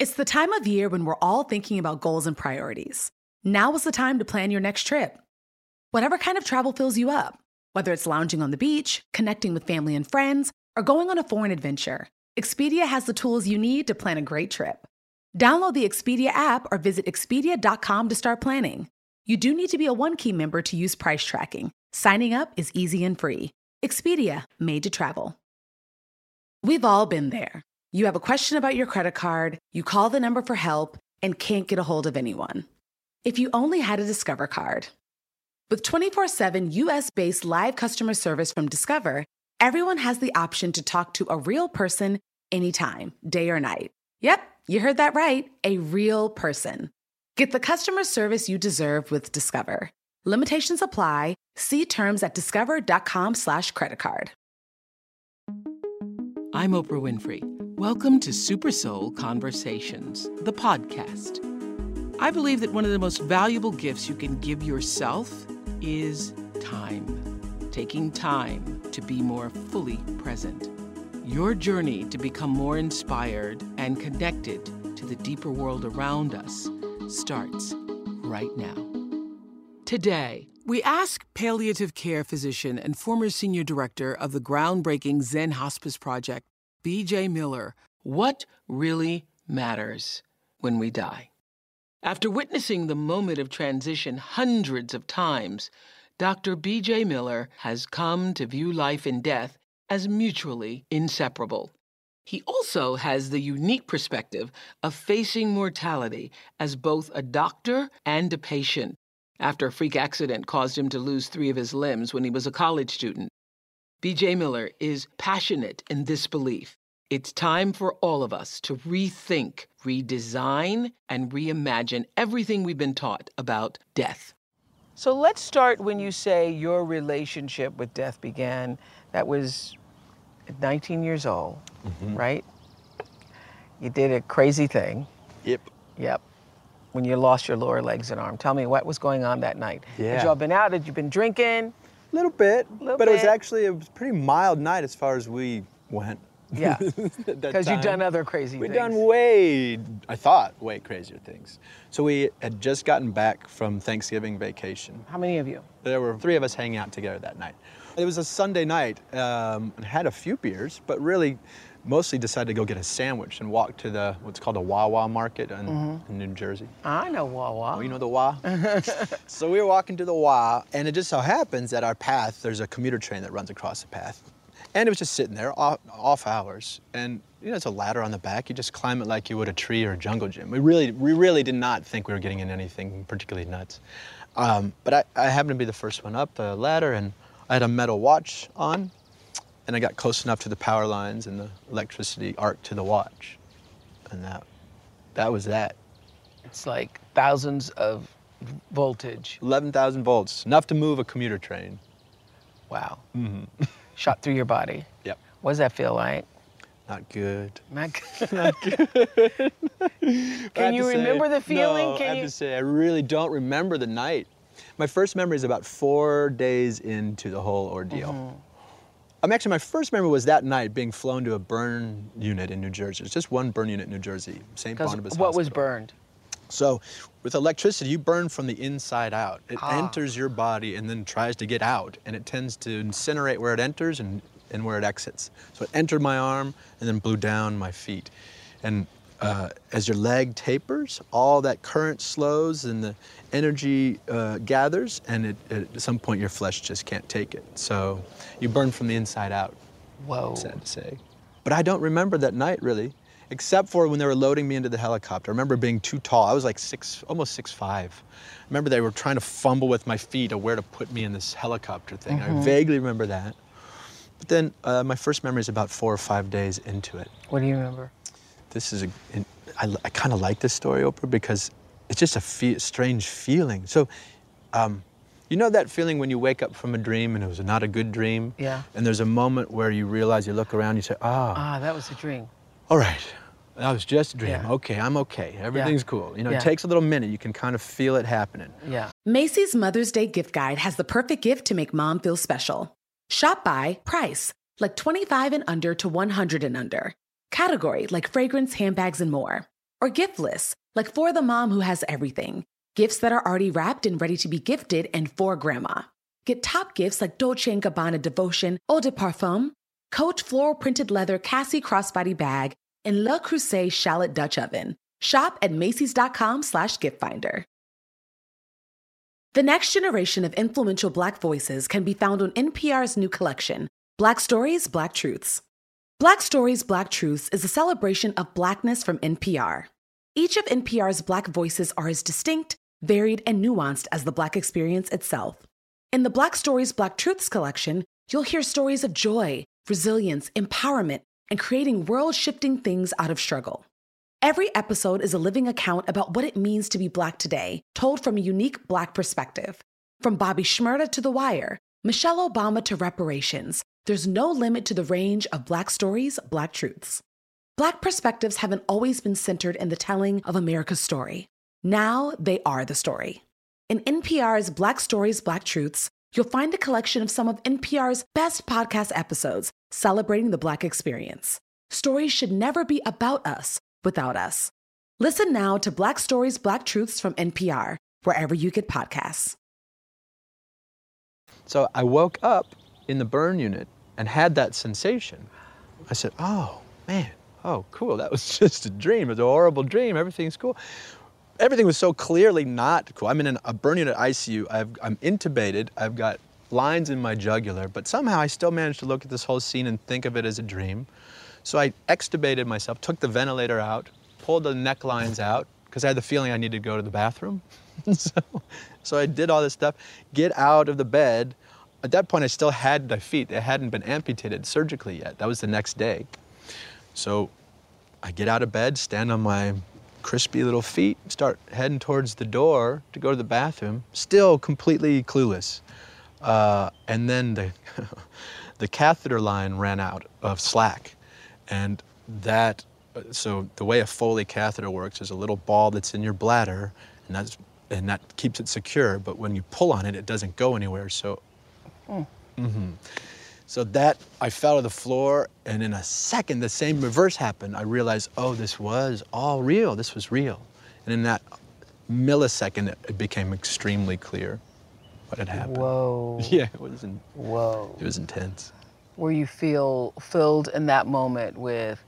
It's the time of year when we're all thinking about goals and priorities. Now is the time to plan your next trip. Whatever kind of travel fills you up, whether it's lounging on the beach, connecting with family and friends, or going on a foreign adventure, Expedia has the tools you need to plan a great trip. Download the Expedia app or visit Expedia.com to start planning. You do need to be a One-Key member to use price tracking. Signing up is easy and free. Expedia, made to travel. We've all been there. You have a question about your credit card, you call the number for help, and can't get a hold of anyone. If you only had a Discover card. With 24/7 US-based live customer service from Discover, everyone has the option to talk to a real person anytime, day or night. Yep, you heard that right, a real person. Get the customer service you deserve with Discover. Limitations apply. See terms at discover.com/creditcard. I'm Oprah Winfrey. Welcome to Super Soul Conversations, the podcast. I believe that one of the most valuable gifts you can give yourself is time. Taking time to be more fully present. Your journey to become more inspired and connected to the deeper world around us starts right now. Today, we ask palliative care physician and former senior director of the groundbreaking Zen Hospice Project, B.J. Miller, what really matters when we die. After witnessing the moment of transition hundreds of times, Dr. B.J. Miller has come to view life and death as mutually inseparable. He also has the unique perspective of facing mortality as both a doctor and a patient, after a freak accident caused him to lose 3 of his limbs when he was a college student. B.J. Miller is passionate in this belief. It's time for all of us to rethink, redesign, and reimagine everything we've been taught about death. So let's start when you say your relationship with death began. That was at 19 years old, right? You did a crazy thing. Yep. When you lost your lower legs and arm. Tell me what was going on that night. Yeah. Had you all been out? Had you been drinking? A little bit, Little but bit. it was a pretty mild night as far as we went. Yeah, At that because you've time. done other crazy We'd things. done way crazier things. So we had just gotten back from Thanksgiving vacation. How many of you? There were 3 of us hanging out together that night. It was a Sunday night, and had a few beers, but really mostly decided to go get a sandwich and walk to what's called a Wawa market in New Jersey. I know Wawa. Oh, you know the Wa? So we were walking to the Wa, and it just so happens that our path, there's a commuter train that runs across the path. And it was just sitting there, off hours. And, it's a ladder on the back. You just climb it like you would a tree or a jungle gym. We really did not think we were getting in anything particularly nuts. But I happened to be the first one up the ladder, and I had a metal watch on, and I got close enough to the power lines and the electricity arc to the watch. And that was that. It's like thousands of voltage. 11,000 volts, enough to move a commuter train. Wow. Shot through your body. Yep. What does that feel like? Not good. Not good. Can you remember the feeling? No, I have to say, I really don't remember the night. My first memory is about 4 days into the whole ordeal. Actually, my first memory was that night being flown to a burn unit in New Jersey. It's just one burn unit in New Jersey, St. Barnabas What Hospital. was burned? So with electricity, you burn from the inside out. It enters your body and then tries to get out, and it tends to incinerate where it enters and where it exits. So it entered my arm and then blew down my feet. And as your leg tapers, all that current slows and the energy gathers, and at some point your flesh just can't take it. So you burn from the inside out. Whoa. Sad to say. But I don't remember that night, really. Except for when they were loading me into the helicopter. I remember being too tall. I was like almost 6'5". I remember they were trying to fumble with my feet of where to put me in this helicopter thing. I vaguely remember that. But then my first memory is about 4 or 5 days into it. What do you remember? I kind of like this story, Oprah, because it's just a strange feeling. So, you know that feeling when you wake up from a dream and it was not a good dream? Yeah. And there's a moment where you realize, you look around, you say, that was a dream. All right. That was just a dream. Yeah. Okay, I'm okay. Everything's cool. Yeah. It takes a little minute. You can kind of feel it happening. Yeah. Macy's Mother's Day gift guide has the perfect gift to make mom feel special. Shop by price, like 25 and under to 100 and under. Category, like fragrance, handbags, and more. or gift lists, like For the Mom Who Has Everything, gifts that are already wrapped and ready to be gifted and for grandma. Get top gifts like Dolce & Gabbana Devotion Eau de Parfum, Coach floral printed leather Cassie crossbody bag, and Le Creuset shallot Dutch oven. Shop at Macys.com/giftfinder. The next generation of influential Black voices can be found on NPR's new collection, Black Stories, Black Truths. Black Stories, Black Truths is a celebration of Blackness from NPR. Each of NPR's Black voices are as distinct, varied, and nuanced as the Black experience itself. In the Black Stories, Black Truths collection, you'll hear stories of joy, resilience, empowerment, and creating world-shifting things out of struggle. Every episode is a living account about what it means to be Black today, told from a unique Black perspective. From Bobby Shmurda to The Wire, Michelle Obama to reparations, there's no limit to the range of Black stories, Black truths. Black perspectives haven't always been centered in the telling of America's story. Now they are the story. In NPR's Black Stories, Black Truths, you'll find a collection of some of NPR's best podcast episodes celebrating the Black experience. Stories should never be about us without us. Listen now to Black Stories, Black Truths from NPR, wherever you get podcasts. So I woke up in the burn unit and had that sensation. I said, oh, man, oh, cool. That was just a dream. It was a horrible dream. Everything's cool. Everything was so clearly not cool. I'm in a burn unit ICU. I'm intubated. I've got lines in my jugular, but somehow I still managed to look at this whole scene and think of it as a dream. So I extubated myself, took the ventilator out, pulled the necklines out, because I had the feeling I needed to go to the bathroom. So I did all this stuff, get out of the bed. At that point, I still had my feet. They hadn't been amputated surgically yet. That was the next day. So I get out of bed, stand on my crispy little feet, start heading towards the door to go to the bathroom, still completely clueless. And then the catheter line ran out of slack. And so the way a Foley catheter works is a little ball that's in your bladder, and that keeps it secure, but when you pull on it, it doesn't go anywhere. So, So I fell to the floor, and in a second, the same reverse happened. I realized, oh, this was all real. This was real. And in that millisecond, it became extremely clear what had happened. Whoa. Yeah, Whoa. It was intense. Where you feel filled in that moment with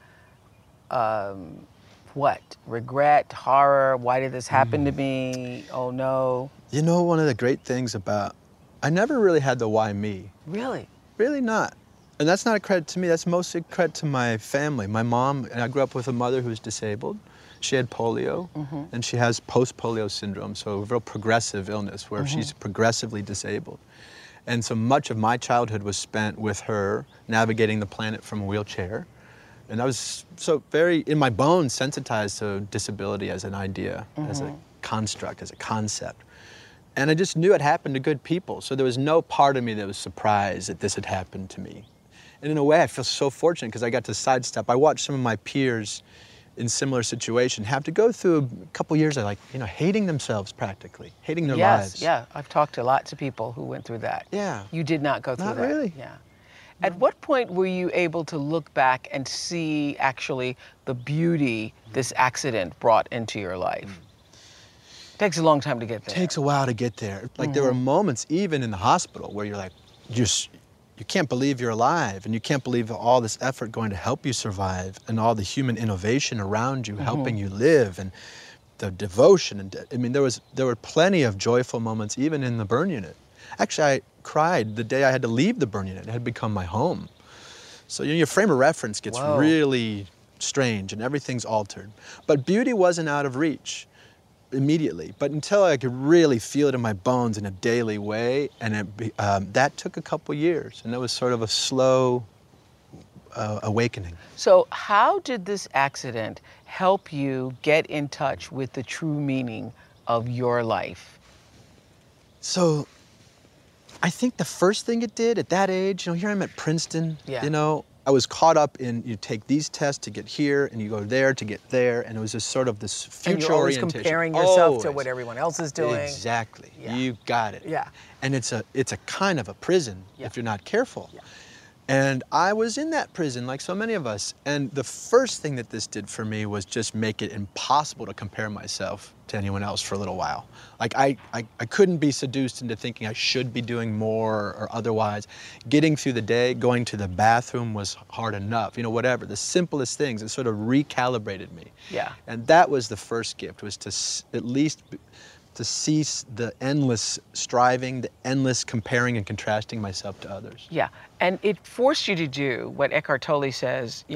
what? Regret, horror, why did this happen to me? Oh no. You know, one of the great things I never really had the why me. Really? Really not. And that's not a credit to me, that's mostly credit to my family. My mom, and I grew up with a mother who was disabled. She had polio, and she has post-polio syndrome, so a real progressive illness where she's progressively disabled. And so much of my childhood was spent with her navigating the planet from a wheelchair. And I was so very, in my bones, sensitized to disability as an idea, as a construct, as a concept. And I just knew it happened to good people. So there was no part of me that was surprised that this had happened to me. And in a way, I feel so fortunate because I got to sidestep. I watched some of my peers in similar situations have to go through a couple years of hating themselves practically, hating their lives. Yeah, I've talked to lots of people who went through that. Yeah. You did not go through that. Not really. Yeah. At what point were you able to look back and see actually the beauty this accident brought into your life? It takes a long time to get there. It takes a while to get there. Like there were moments even in the hospital where you're like, you can't believe you're alive, and you can't believe all this effort going to help you survive, and all the human innovation around you helping you live, and the devotion. And I mean, there were plenty of joyful moments even in the burn unit. Actually, I cried the day I had to leave the burn unit. It had become my home. So your frame of reference gets really strange, and everything's altered. But beauty wasn't out of reach immediately, but until I could really feel it in my bones in a daily way, and that took a couple years, and it was sort of a slow awakening. So how did this accident help you get in touch with the true meaning of your life? So I think the first thing it did at that age, here I'm at Princeton, I was caught up in, you take these tests to get here, and you go there to get there, and it was just sort of this future and you're always orientation. Comparing yourself to what everyone else is doing. Exactly. Yeah. You got it. Yeah. And it's a kind of a prison if you're not careful. Yeah. And I was in that prison like so many of us. And the first thing that this did for me was just make it impossible to compare myself to anyone else for a little while. Like I couldn't be seduced into thinking I should be doing more or otherwise. Getting through the day, going to the bathroom was hard enough, whatever. The simplest things, it sort of recalibrated me. Yeah. And that was the first gift, was to at least to cease the endless striving, the endless comparing and contrasting myself to others. Yeah, and it forced you to do what Eckhart Tolle says,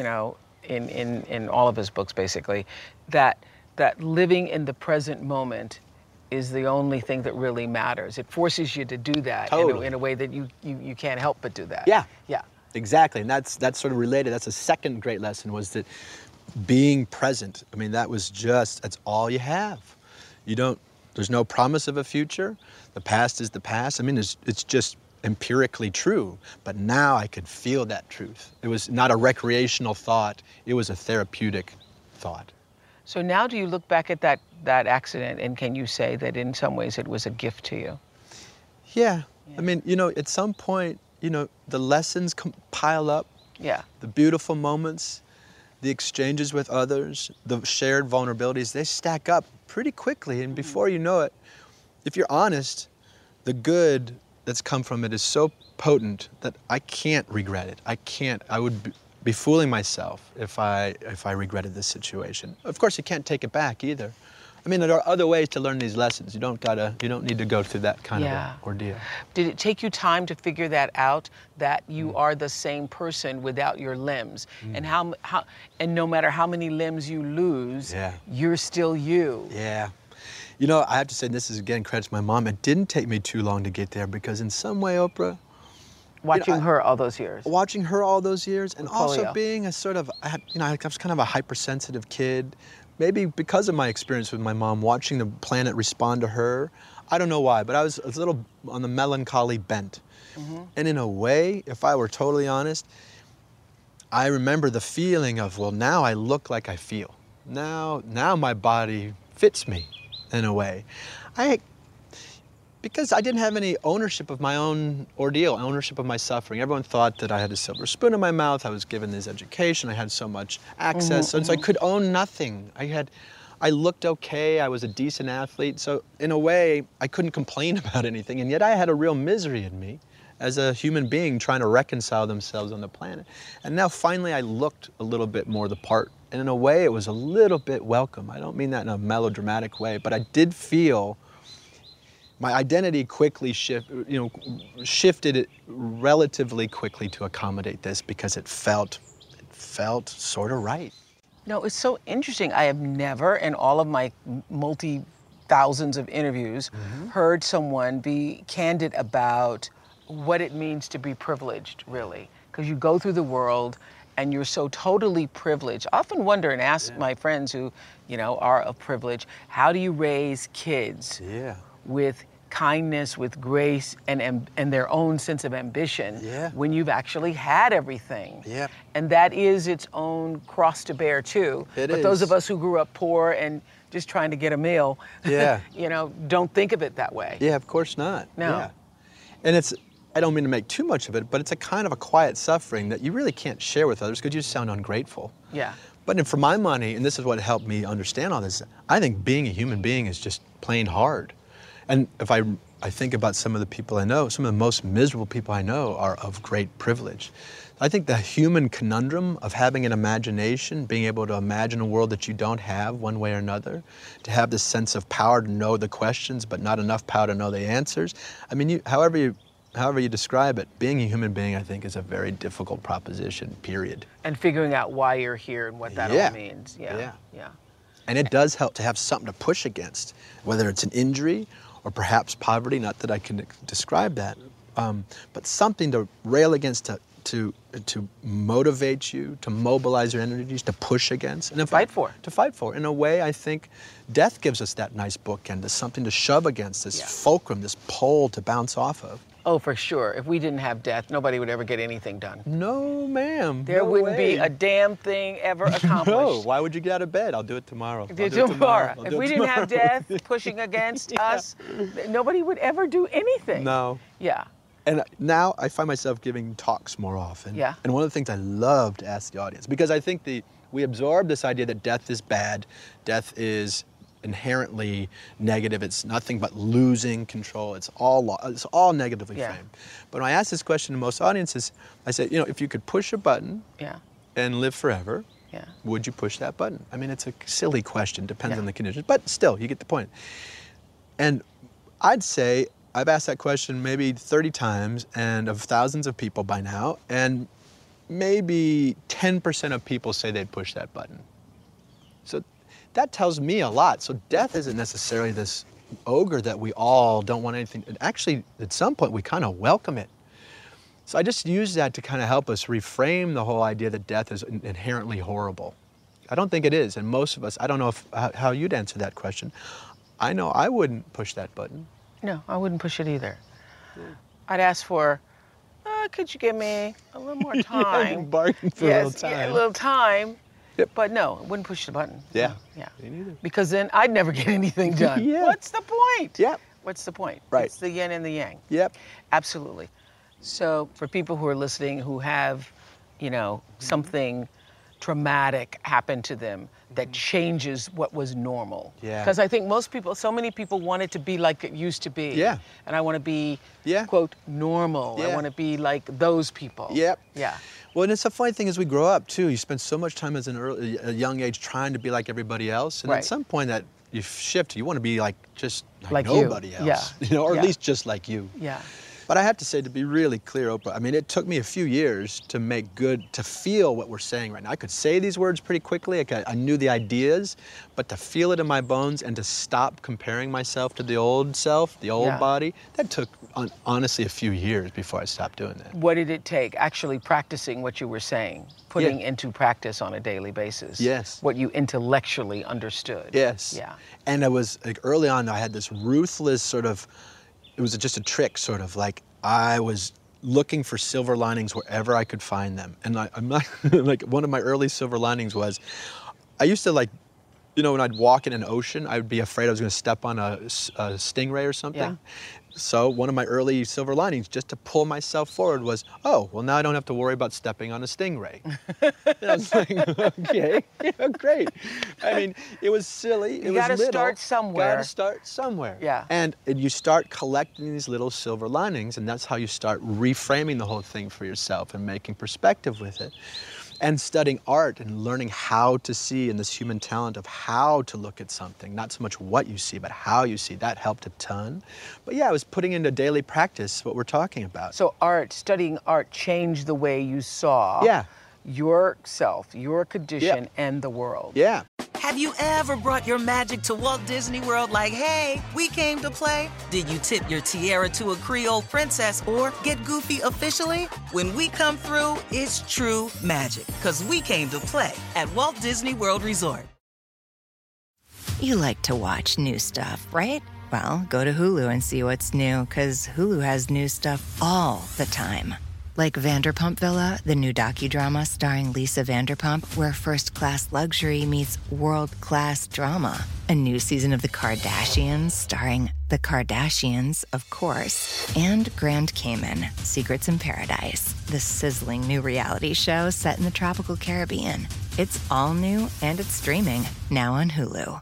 in all of his books, basically, that living in the present moment is the only thing that really matters. It forces you to do that in a way that you can't help but do that. Yeah. Yeah. Exactly, and that's sort of related. That's a second great lesson, was that being present. I mean, that's all you have. There's no promise of a future. The past is the past. I mean, it's just empirically true. But now I could feel that truth. It was not a recreational thought. It was a therapeutic thought. So now do you look back at that accident, and can you say that in some ways it was a gift to you? Yeah. I mean, at some point, the lessons pile up. Yeah. The beautiful moments, the exchanges with others, the shared vulnerabilities, they stack up pretty quickly. And before you know it, if you're honest, the good that's come from it is so potent that I can't regret it. I would be fooling myself if I regretted this situation. Of course, you can't take it back either. I mean, there are other ways to learn these lessons. You don't need to go through that kind of an ordeal. Did it take you time to figure that out, that you are the same person without your limbs? And and no matter how many limbs you lose, you're still you. Yeah. I have to say, this is again credit to my mom. It didn't take me too long to get there, because in some way, Oprah, Watching her all those years. Watching her all those years, and also polio. being a sort of, I was kind of a hypersensitive kid. Maybe because of my experience with my mom, watching the planet respond to her. I don't know why, but I was a little on the melancholy bent. And in a way, if I were totally honest, I remember the feeling of, well, now I look like I feel. Now my body fits me in a way. Because I didn't have any ownership of my own ordeal, ownership of my suffering. Everyone thought that I had a silver spoon in my mouth. I was given this education. I had so much access. So I could own nothing. I looked okay. I was a decent athlete. So in a way, I couldn't complain about anything. And yet I had a real misery in me as a human being trying to reconcile themselves on the planet. And now finally I looked a little bit more the part. And in a way, it was a little bit welcome. I don't mean that in a melodramatic way, but I did feel my identity quickly shifted it relatively quickly to accommodate this, because it felt sort of right. No, it's so interesting. I have never, in all of my thousands of interviews, heard someone be candid about what it means to be privileged, really. Because you go through the world and you're so totally privileged. I often wonder and ask my friends who, are of privilege, how do you raise kids with kindness, with grace, and their own sense of ambition when you've actually had everything? And that is its own cross to bear too. But those of us who grew up poor and just trying to get a meal, don't think of it that way. Yeah, of course not. No. Yeah. And I don't mean to make too much of it, but it's a kind of a quiet suffering that you really can't share with others because you sound ungrateful. Yeah. But for my money, and this is what helped me understand all this, I think being a human being is just plain hard. And if I think about some of the people I know, some of the most miserable people I know are of great privilege. I think the human conundrum of having an imagination, being able to imagine a world that you don't have one way or another, to have this sense of power to know the questions but not enough power to know the answers. I mean, however you describe it, being a human being, I think, is a very difficult proposition, period. And figuring out why you're here and what that all means. Yeah. And it does help to have something to push against, whether it's an injury or perhaps poverty, not that I can describe that, but something to rail against, to motivate you, to mobilize your energies, to push against. And to fight for. To fight for. In a way, I think death gives us that nice bookend, there's something to shove against, this fulcrum, this pole to bounce off of. Oh, for sure. If we didn't have death, nobody would ever get anything done. No, ma'am. There wouldn't be a damn thing ever accomplished. No. Why would you get out of bed? I'll do it tomorrow. Do it tomorrow. If we didn't have death pushing against us, nobody would ever do anything. No. Yeah. And now I find myself giving talks more often. Yeah. And one of the things I love to ask the audience, because I think we absorb this idea that death is bad, death is inherently negative, it's nothing but losing control, it's all negatively framed. But when I ask this question to most audiences, I say, if you could push a button and live forever, would you push that button? I mean, it's a silly question, depends on the conditions, but still, you get the point. And I'd say I've asked that question maybe 30 times and of thousands of people by now, and maybe 10% of people say they'd push that button. So that tells me a lot. So death isn't necessarily this ogre that we all don't want anything. Actually, at some point, we kind of welcome it. So I just use that to kind of help us reframe the whole idea that death is inherently horrible. I don't think it is, and most of us, I don't know how you'd answer that question. I know I wouldn't push that button. No, I wouldn't push it either. I'd ask for, could you give me a little more time? Bargain for a little time. Yeah, a little time. Yep. But no, I wouldn't push the button. Yeah. Yeah. Me neither. Because then I'd never get anything done. What's the point? Yep. What's the point? Right. It's the yin and the yang. Yep. Absolutely. So for people who are listening who have, something traumatic happen to them that changes what was normal. Yeah. Because I think so many people want it to be like it used to be. Yeah. And I want to be, Yeah. quote, normal. Yeah. I want to be like those people. Yep. Yeah. Well, and it's a funny thing as we grow up, too. You spend so much time as a young age trying to be like everybody else. And Right. at some point that you shift, you want to be just Like you. nobody else. Yeah. Or Yeah. at least just like you. Yeah. But I have to say, to be really clear, Oprah, I mean, it took me a few years to feel what we're saying right now. I could say these words pretty quickly. I knew the ideas, but to feel it in my bones and to stop comparing myself to the old self, the old body, that took, honestly, a few years before I stopped doing that. What did it take? Actually practicing what you were saying, putting into practice on a daily basis. Yes. What you intellectually understood. Yes. Yeah. And I was, early on, I had this ruthless sort of, it was just a trick, sort of, like I was looking for silver linings wherever I could find them. And I'm not, like, one of my early silver linings was, I used to, like, when I'd walk in an ocean, I would be afraid I was going to step on a stingray or something. Yeah. So one of my early silver linings, just to pull myself forward, was, oh, well, now I don't have to worry about stepping on a stingray. And I was like, okay, great. I mean, it was silly. It was little. You gotta start somewhere. Gotta start somewhere. Yeah. And you start collecting these little silver linings, and that's how you start reframing the whole thing for yourself and making perspective with it. And studying art and learning how to see, and this human talent of how to look at something, not so much what you see, but how you see, that helped a ton. But yeah, I was putting into daily practice what we're talking about. So studying art changed the way you saw yourself, your condition, and the world. Yeah. Have you ever brought your magic to Walt Disney World like, hey, we came to play? Did you tip your tiara to a Creole princess or get goofy officially? When we come through, it's true magic, because we came to play at Walt Disney World Resort. You like to watch new stuff, right? Well, go to Hulu and see what's new, because Hulu has new stuff all the time. Like Vanderpump Villa, the new docudrama starring Lisa Vanderpump, where first-class luxury meets world-class drama. A new season of The Kardashians starring The Kardashians, of course. And Grand Cayman, Secrets in Paradise, the sizzling new reality show set in the tropical Caribbean. It's all new and it's streaming now on Hulu.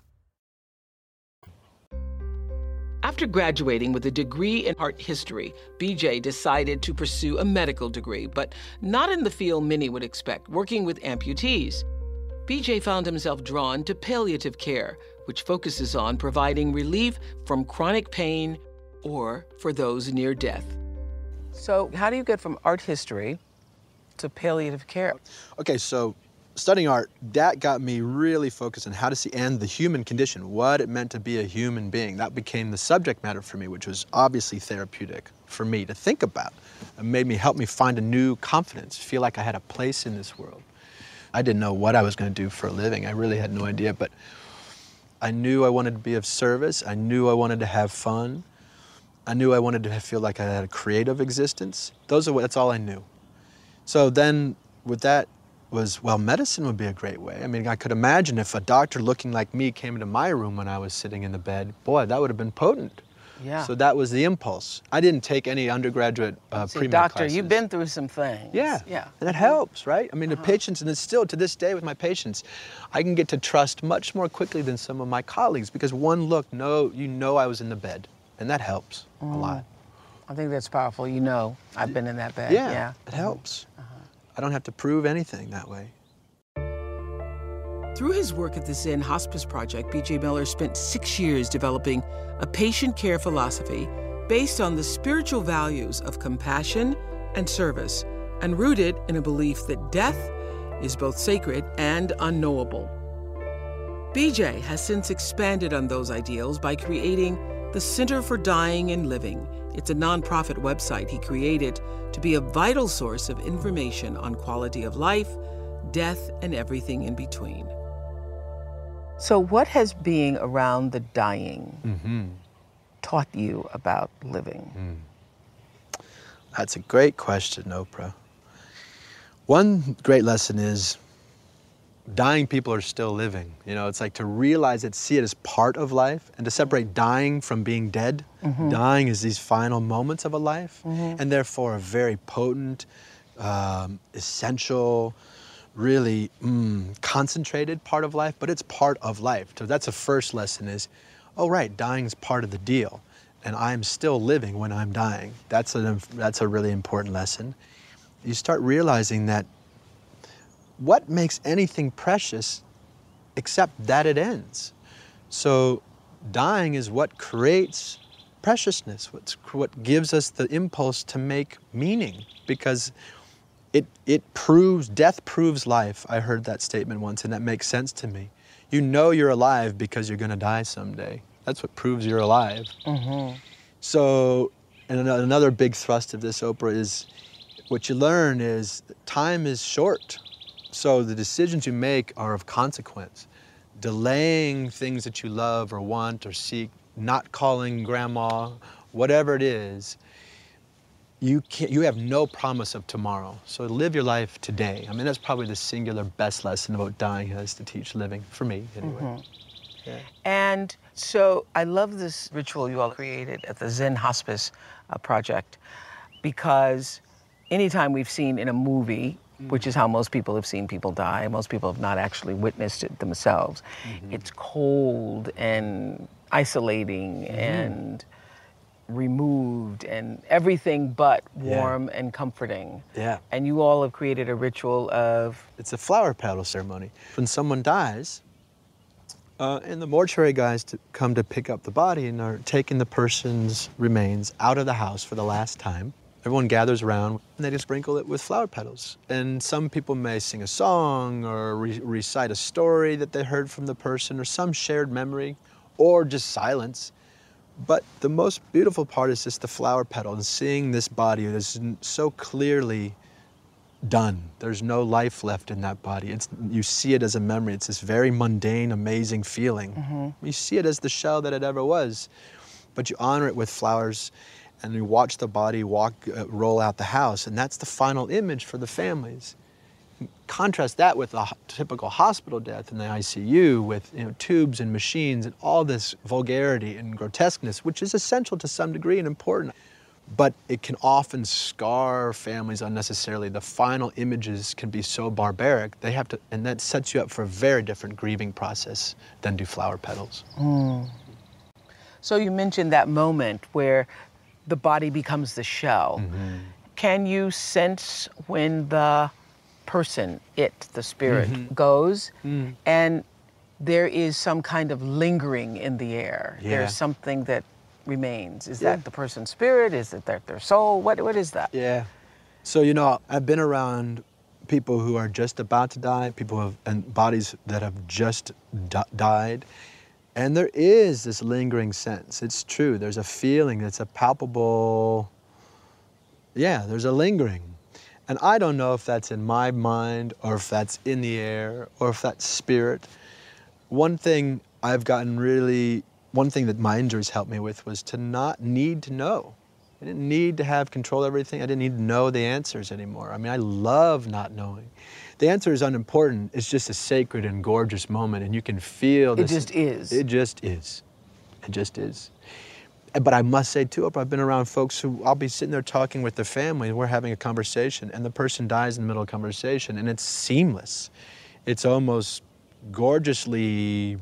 After graduating with a degree in art history, BJ decided to pursue a medical degree, but not in the field many would expect, working with amputees. BJ found himself drawn to palliative care, which focuses on providing relief from chronic pain or for those near death. So how do you get from art history to palliative care? Okay, so studying art, that got me really focused on how to see and the human condition, what it meant to be a human being. That became the subject matter for me, which was obviously therapeutic for me to think about. It helped me find a new confidence, feel like I had a place in this world. I didn't know what I was going to do for a living. I really had no idea, but I knew I wanted to be of service. I knew I wanted to have fun. I knew I wanted to feel like I had a creative existence. That's all I knew. So then with that, medicine would be a great way. I mean, I could imagine if a doctor looking like me came into my room when I was sitting in the bed, boy, that would have been potent. Yeah. So that was the impulse. I didn't take any undergraduate pre-med Doctor, classes. you've been through some things. Yeah. Yeah. And it helps, right? I mean, the patients, and it's still to this day with my patients, I can get to trust much more quickly than some of my colleagues because one look, you know I was in the bed. And that helps a lot. I think that's powerful. You know, I've been in that bed. Yeah. It helps. I don't have to prove anything that way. Through his work at the Zen Hospice Project, B.J. Miller spent 6 years developing a patient care philosophy based on the spiritual values of compassion and service, and rooted in a belief that death is both sacred and unknowable. B.J. has since expanded on those ideals by creating the Center for Dying and Living. It's a nonprofit website he created to be a vital source of information on quality of life, death, and everything in between. So what has being around the dying taught you about living? That's a great question, Oprah. One great lesson is dying people are still living. You know, it's like to realize it, see it as part of life, and to separate dying from being dead. Dying is these final moments of a life, and therefore a very potent, essential, really concentrated part of life, but it's part of life. So that's the first lesson is, oh right, dying is part of the deal, and I'm still living when I'm dying. That's a really important lesson. You start realizing that what makes anything precious except that it ends? So dying is what creates preciousness, what gives us the impulse to make meaning, because death proves life. I heard that statement once, and that makes sense to me. You know you're alive because you're gonna die someday. That's what proves you're alive. So, and another big thrust of this, Oprah, is what you learn is time is short. So the decisions you make are of consequence. Delaying things that you love or want or seek, not calling grandma, whatever it is, you have no promise of tomorrow. So live your life today. I mean, that's probably the singular best lesson about dying has to teach living, for me anyway. Yeah. And so I love this ritual you all created at the Zen Hospice Project, because anytime we've seen in a movie, which is how most people have seen people die, most people have not actually witnessed it themselves, it's cold and isolating and removed and everything but warm and comforting. Yeah. And you all have created a ritual of... It's a flower petal ceremony. When someone dies, and the mortuary guys come to pick up the body and are taking the person's remains out of the house for the last time. Everyone gathers around and they just sprinkle it with flower petals. And some people may sing a song or recite a story that they heard from the person or some shared memory or just silence. But the most beautiful part is just the flower petal and seeing this body that is so clearly done. There's no life left in that body. You see it as a memory. It's this very mundane, amazing feeling. You see it as the shell that it ever was, but you honor it with flowers and you watch the body roll out the house, and that's the final image for the families. Contrast that with a typical hospital death in the ICU with tubes and machines and all this vulgarity and grotesqueness, which is essential to some degree and important. But it can often scar families unnecessarily. The final images can be so barbaric, and that sets you up for a very different grieving process than do flower petals. So you mentioned that moment where the body becomes the shell. Can you sense when the person, the spirit, goes and there is some kind of lingering in the air? There's something that remains. Is that the person's spirit? Is it their soul? What is that? Yeah. So, I've been around people who are just about to die, and bodies that have just died. And there is this lingering sense. It's true. There's a feeling. It's a palpable, there's a lingering. And I don't know if that's in my mind or if that's in the air or if that's spirit. One thing that my injuries helped me with was to not need to know. I didn't need to have control of everything. I didn't need to know the answers anymore. I mean, I love not knowing. The answer is unimportant. It's just a sacred and gorgeous moment, and you can feel this. It just is. It just is. It just is. But I must say too, I've been around folks who I'll be sitting there talking with their family and we're having a conversation and the person dies in the middle of the conversation and it's seamless. It's almost gorgeously,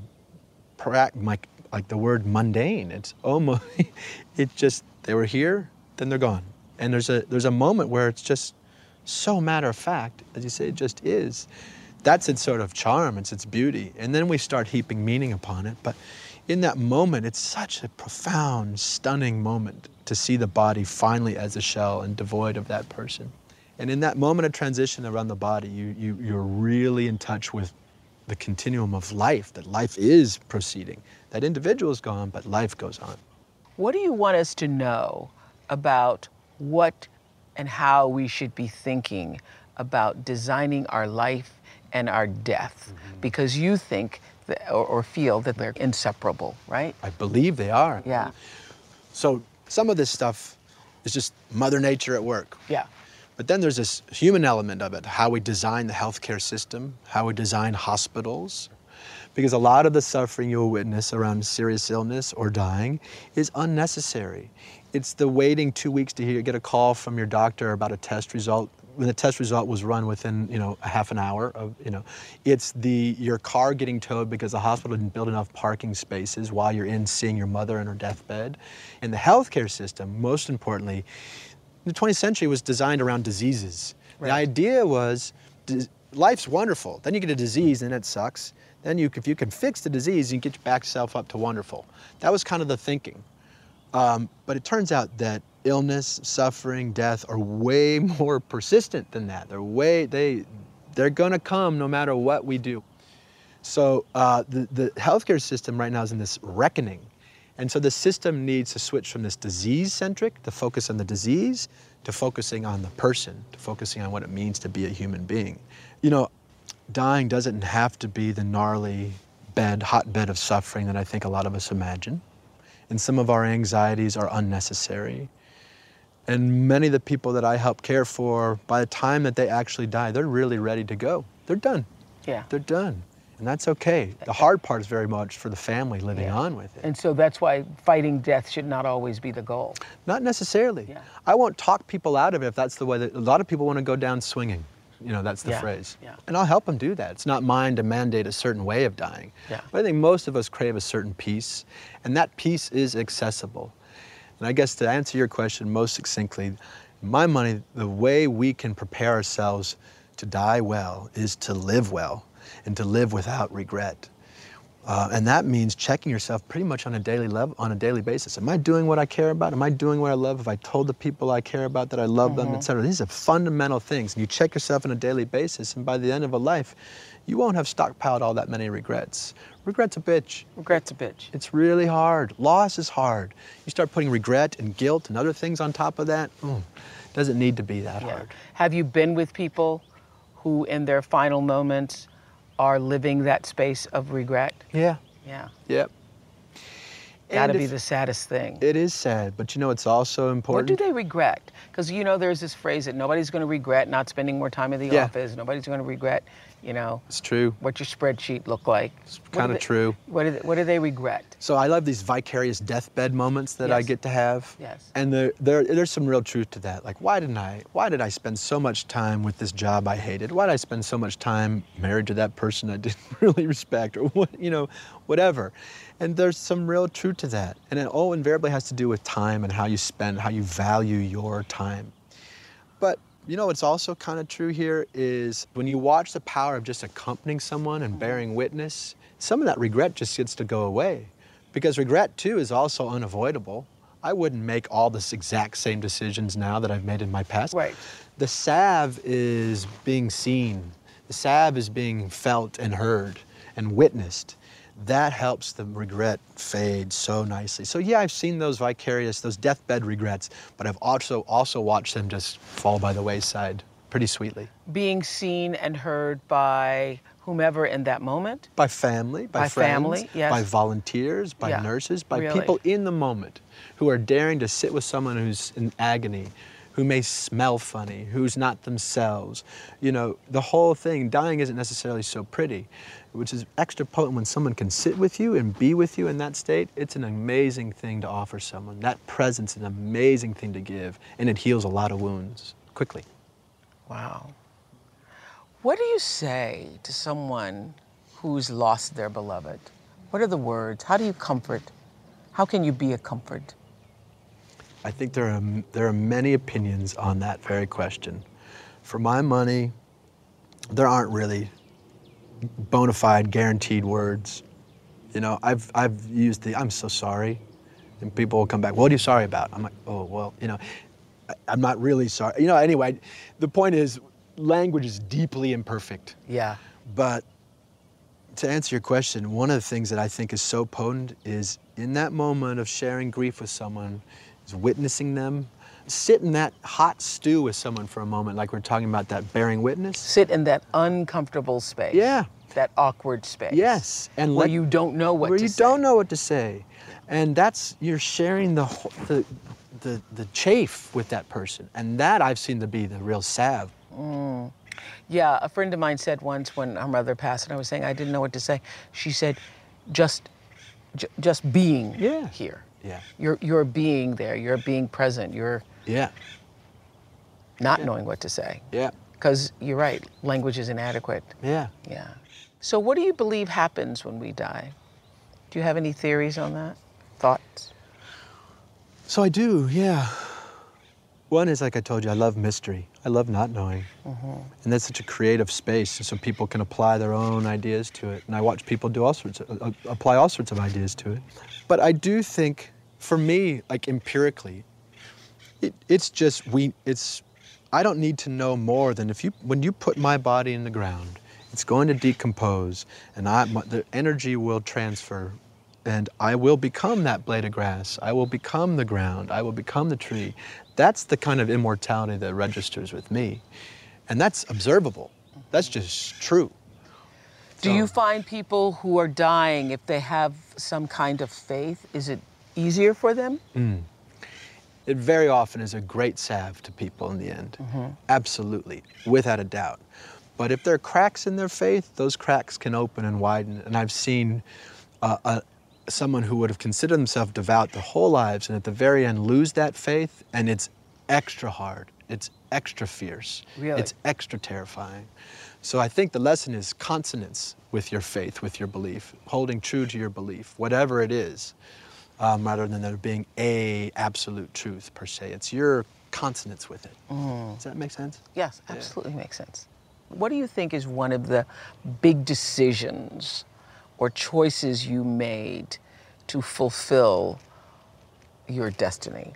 like the word mundane. It's almost, they were here, then they're gone. And there's a moment where it's just so matter of fact, as you say, it just is. That's its sort of charm, it's its beauty. And then we start heaping meaning upon it. But in that moment, it's such a profound, stunning moment to see the body finally as a shell and devoid of that person. And in that moment of transition around the body, you're really in touch with the continuum of life, that life is proceeding. That individual is gone, but life goes on. What do you want us to know about what and how we should be thinking about designing our life and our death? Because you think or feel that they're inseparable, right? I believe they are. Yeah. So some of this stuff is just Mother Nature at work. Yeah. But then there's this human element of it, how we design the healthcare system, how we design hospitals. Because a lot of the suffering you'll witness around serious illness or dying is unnecessary. It's the waiting 2 weeks to get a call from your doctor about a test result, when the test result was run within, a half an hour of, it's your car getting towed because the hospital didn't build enough parking spaces while you're in seeing your mother in her deathbed. And the healthcare system, most importantly, the 20th century was designed around diseases. Right. The idea was, life's wonderful. Then you get a disease and it sucks. Then if you can fix the disease, you can get yourself up to wonderful. That was kind of the thinking. But it turns out that illness, suffering, death are way more persistent than that. They're gonna come no matter what we do. So the healthcare system right now is in this reckoning. And so the system needs to switch from this disease-centric, to focus on the disease, to focusing on the person, to focusing on what it means to be a human being. Dying doesn't have to be the gnarly hotbed of suffering that I think a lot of us imagine. And some of our anxieties are unnecessary. And many of the people that I help care for, by the time that they actually die, they're really ready to go. They're done. Yeah. They're done. And that's okay. The hard part is very much for the family living on with it. And so that's why fighting death should not always be the goal. Not necessarily. Yeah. I won't talk people out of it if that's the way that a lot of people want to go down swinging. That's the phrase. Yeah. And I'll help them do that. It's not mine to mandate a certain way of dying. Yeah. But I think most of us crave a certain peace, and that peace is accessible. And I guess to answer your question most succinctly, in my mind, the way we can prepare ourselves to die well is to live well and to live without regret. And that means checking yourself pretty much on a daily basis. Am I doing what I care about? Am I doing what I love? Have I told the people I care about that I love them, etc.? These are fundamental things. And you check yourself on a daily basis, and by the end of a life, you won't have stockpiled all that many regrets. Regret's a bitch. Regret's a bitch. It's really hard. Loss is hard. You start putting regret and guilt and other things on top of that, doesn't need to be that hard. Have you been with people who in their final moments are living that space of regret? Yeah. Yeah. Yep. Gotta be the saddest thing. It is sad, but it's also important. What do they regret? Because there's this phrase that nobody's gonna regret not spending more time in the office. Nobody's gonna regret, It's true. what your spreadsheet looked like. It's kind of true. What do they regret? So I love these vicarious deathbed moments that I get to have. Yes. And there's some real truth to that. Like, why did I spend so much time with this job I hated? Why did I spend so much time married to that person I didn't really respect, or whatever. And there's some real truth to that. And it all invariably has to do with time and how you value your time. But what's also kind of true here is when you watch the power of just accompanying someone and bearing witness, some of that regret just gets to go away. Because regret, too, is also unavoidable. I wouldn't make all the exact same decisions now that I've made in my past. Right. The salve is being seen. The salve is being felt and heard and witnessed. That helps the regret fade so nicely. So yeah, I've seen those deathbed regrets, but I've also watched them just fall by the wayside pretty sweetly. Being seen and heard by whomever in that moment? By family, by friends, family, yes. by volunteers, by nurses, by Really? people in the moment who are daring to sit with someone who's in agony, who may smell funny, who's not themselves. The whole thing, dying isn't necessarily so pretty. which is extra potent when someone can sit with you and be with you in that state. It's an amazing thing to offer someone. That presence is an amazing thing to give, and it heals a lot of wounds quickly. Wow. What do you say to someone who's lost their beloved? What are the words? How do you comfort? How can you be a comfort? I think there are many opinions on that very question. For my money, there aren't really bona fide, guaranteed words. You know, I've used the "I'm so sorry," and people will come back, "What are you sorry about?" I'm like, "Oh, well, you know, I'm not really sorry." You know, anyway, the point is, language is deeply imperfect. Yeah. But to answer your question, one of the things that I think is so potent is in that moment of sharing grief with someone, is witnessing them. Sit in that hot stew with someone for a moment, like we're talking about that bearing witness. Sit in that uncomfortable space. Yeah. That awkward space. Yes. And where you don't know what to say. Where you don't know what to say. And that's, you're sharing the chafe with that person. And that I've seen to be the real salve. Mm. Yeah, a friend of mine said once when her mother passed and I was saying I didn't know what to say, she said, just being here. Yeah. You're being there, you're being present, you're not knowing what to say. Yeah. Because you're right, language is inadequate. Yeah. Yeah. So what do you believe happens when we die? Do you have any theories on that? Thoughts? So I do, yeah. One is, like I told you, I love mystery. I love not knowing. Mm-hmm. And that's such a creative space, so people can apply their own ideas to it. And I watch people do apply all sorts of ideas to it. But I do think, for me, like empirically, I don't need to know more than when you put my body in the ground, it's going to decompose, and the energy will transfer, and I will become that blade of grass. I will become the ground. I will become the tree. That's the kind of immortality that registers with me. And that's observable. That's just true. Do you find people who are dying, if they have some kind of faith, is it easier for them? It very often is a great salve to people in the end. Mm-hmm. Absolutely, without a doubt. But if there are cracks in their faith, those cracks can open and widen. And I've seen someone who would have considered themselves devout their whole lives and at the very end lose that faith, and it's extra hard. It's extra fierce. Really? It's extra terrifying. So I think the lesson is consonance with your faith, with your belief, holding true to your belief, whatever it is, rather than there being a absolute truth per se. It's your consonance with it. Does that make sense? Yes, absolutely makes sense. What do you think is one of the big decisions or choices you made to fulfill your destiny?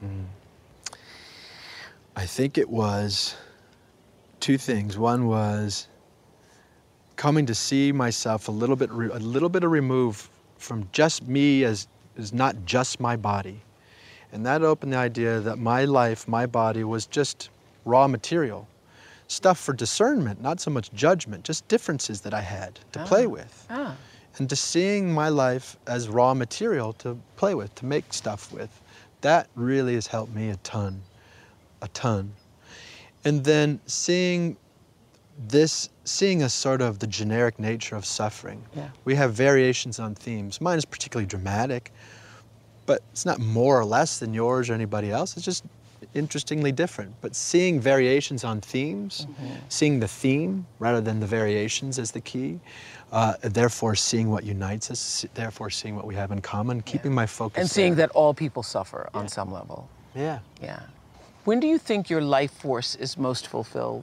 I think it was two things. One was coming to see myself a little bit of remove from just me as not just my body. And that opened the idea that my life, my body was just raw material. Stuff for discernment, not so much judgment, just differences that I had to play with. And just seeing my life as raw material to play with, to make stuff with, that really has helped me a ton. And then seeing a sort of the generic nature of suffering. Yeah. We have variations on themes. Mine is particularly dramatic, but it's not more or less than yours or anybody else. It's just interestingly different. But seeing variations on themes, seeing the theme rather than the variations as the key, therefore seeing what unites us, therefore seeing what we have in common, keeping my focus and seeing that all people suffer on some level. Yeah. Yeah. When do you think your life force is most fulfilled?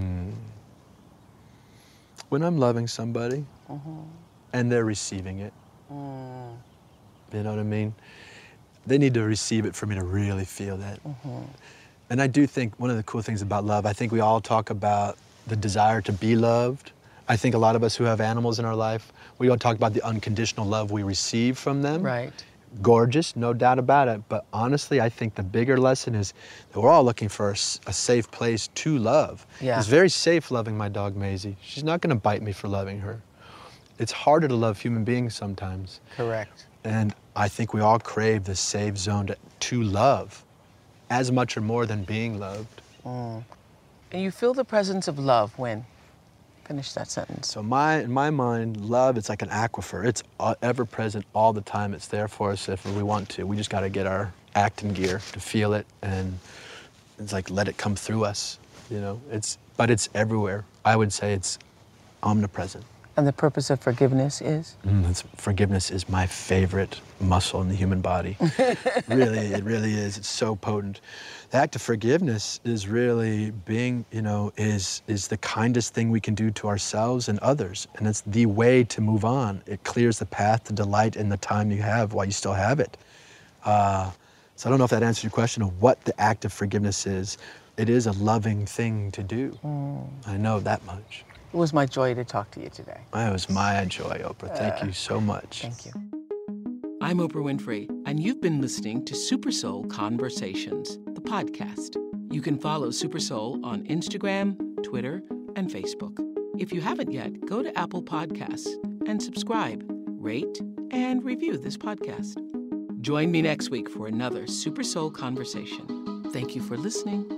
When I'm loving somebody and they're receiving it. You know what I mean? They need to receive it for me to really feel that. And I do think one of the cool things about love, I think we all talk about the desire to be loved. I think a lot of us who have animals in our life, we all talk about the unconditional love we receive from them. Right. Gorgeous, no doubt about it. But honestly, I think the bigger lesson is that we're all looking for a safe place to love. Yeah. It's very safe loving my dog, Maisie. She's not going to bite me for loving her. It's harder to love human beings sometimes. Correct. And I think we all crave this safe zone to love as much or more than being loved. And you feel the presence of love when? Finish that sentence. So in my mind, love, it's like an aquifer. It's ever present all the time. It's there for us if we want to. We just got to get our act in gear to feel it, and it's like let it come through us, you know. But it's everywhere. I would say it's omnipresent. And the purpose of forgiveness is? Forgiveness is my favorite muscle in the human body. Really, it really is. It's so potent. The act of forgiveness is really being, you know, is the kindest thing we can do to ourselves and others. And it's the way to move on. It clears the path to delight in the time you have while you still have it. So I don't know if that answers your question of what the act of forgiveness is. It is a loving thing to do. I know that much. It was my joy to talk to you today. It was my joy, Oprah. Thank you so much. Thank you. I'm Oprah Winfrey, and you've been listening to Super Soul Conversations, the podcast. You can follow Super Soul on Instagram, Twitter, and Facebook. If you haven't yet, go to Apple Podcasts and subscribe, rate, and review this podcast. Join me next week for another Super Soul Conversation. Thank you for listening.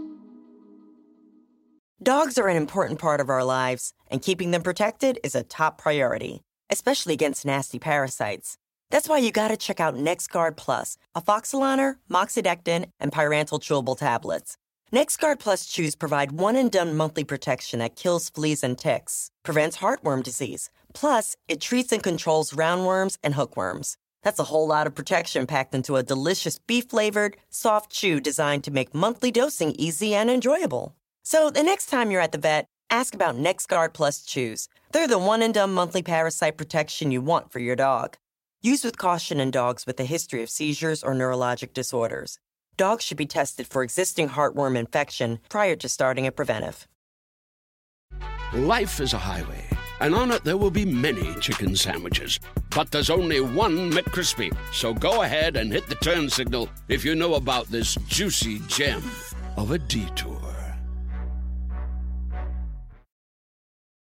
Dogs are an important part of our lives, and keeping them protected is a top priority, especially against nasty parasites. That's why you gotta check out NexGard Plus, Afoxolaner, Moxidectin, and Pyrantel chewable tablets. NexGard Plus chews provide one-and-done monthly protection that kills fleas and ticks, prevents heartworm disease. Plus, it treats and controls roundworms and hookworms. That's a whole lot of protection packed into a delicious beef-flavored, soft chew designed to make monthly dosing easy and enjoyable. So the next time you're at the vet, ask about NexGard Plus chews. They're the one-and-done monthly parasite protection you want for your dog. Use with caution in dogs with a history of seizures or neurologic disorders. Dogs should be tested for existing heartworm infection prior to starting a preventive. Life is a highway, and on it there will be many chicken sandwiches. But there's only one McCrispy. So go ahead and hit the turn signal if you know about this juicy gem of a detour.